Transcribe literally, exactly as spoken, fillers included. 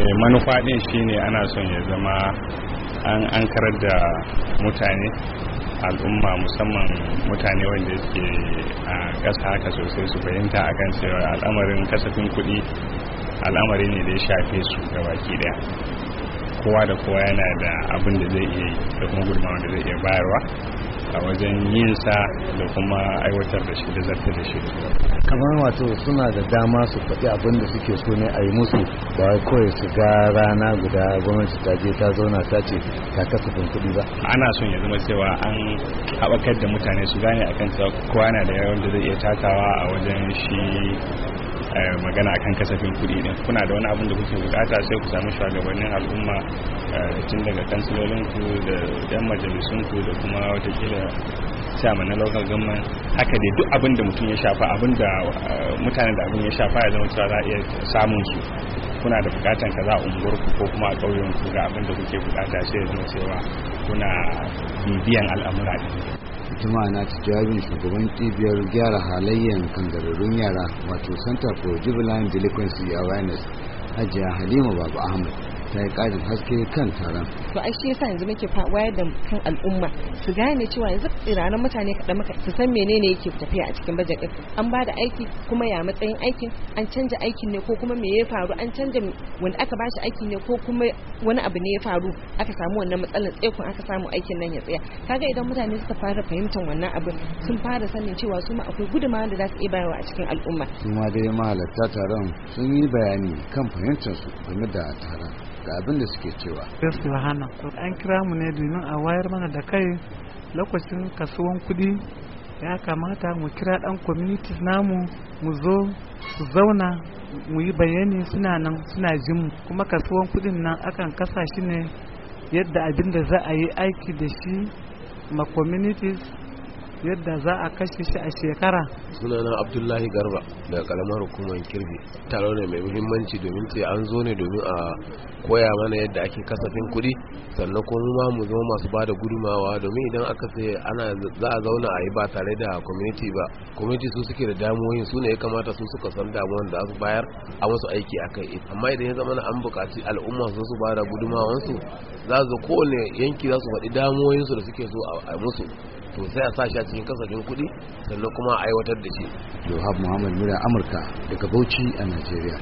manufa din shine ana son ya zama an an karar da mutane al'umma musamman mutane wanda suke a ƙasa haka sosai su fahimta akan cewa al'amarin kasafin kuɗi al'amari ne da ya shafe su gabaki daya kowa da kowa yana da abin da zai iya yi da kuma gudunmawa da zai iya bayarwa a wajen yin sa da kuma aiwatar da shi da zartar da shi kamar wato suna da dama su faɗi abin da suke so ne a yi musu ba wai kawai su ga rana guda gwamnati ta je ta zauna ta ce ta kasafin kuɗi ba. Ana son ya zama cewa an haɓakar da mutane su gane akan cewa kowa na da yawan da zai iya takawa a wajen shi magana akan kasafin kuɗi din. Kuna da wani abin da kuke bukata sai ku samu shugabannin al'umma tun daga kansilolinku da yan majalisunku da kuma watakila chairman na local government haka dai duk abin da mutum ya shafa abin da mutanen da abin ya shafa ya zama cewa za a iya samun su. Kuna da bukatan kaza a unguwarku ko kuma a ƙauyenku ga abin da kuke bukata sai ya zama cewa kuna bibiyan al'amura din. Juma'a na ta jawabin shugaban cibiyar gyara halayyar kangararrun yara wato Center for Juvenile Delinquency Awareness Hajiya Halima Baba Ahmad ta yi ƙarin haske kan taron. To ai shi yasa yanzu muke wayar da kan al'umma su gane cewa yanzu tsiranan mutane kaɗan maka su san menene yake tafiya a cikin bajet ɗin. An ba da aiki kuma ya matsayin aikin an canja aikin ne ko kuma me ya faru an canja wanda aka bashi aiki ne ko kuma wani abu ne ya faru aka samu wannan matsalar tsaikon aka samu aikin nan ya tsaya. Kaga idan mutane suka fara fahimtar wannan abin sun fara sanin cewa su ma akwai gudunmawa da za su iya bayarwa a cikin al'umma. Su ma dai mahalarta taron sun yi bayani kan fahimtarsu game da taron. Da abin da suke cewa gaskiya hana an kira mu ne domin a wayar mana da kai lokacin kasuwan kudi ya kamata mu kira dan community namu mu zo su zauna mu yi bayani suna nan suna jin mu kuma kasuwan kudin nan akan kasa shi ne yadda abin da za a yi aiki da shi ma communities yadda za a kashe shi a shekara. Sunana Abdullahi Garba daga karamar hukumar Kirbi. Taro ne mai muhimmanci domin ce an zo ne domin a koya mana yadda ake kasafin kuɗi sannan kuma mu zama masu bada gudumawa domin idan aka ce ana za a zauna a yi ba tare da community ba community su suke da damuwoyin su ne ya kamata su suka san damuwan da su bayar a wasu aiki akai amma idan ya zama na an buƙaci al'umma su su bada gudumawansu za su kowane yanki za su faɗi damuwoyinsu da suke so a musu to sai a sashi a cikin kasafin kuɗi sannan kuma a aiwatar da shi. Yohab Muhammad Mura Amurka daga Bauchi a Najeriya.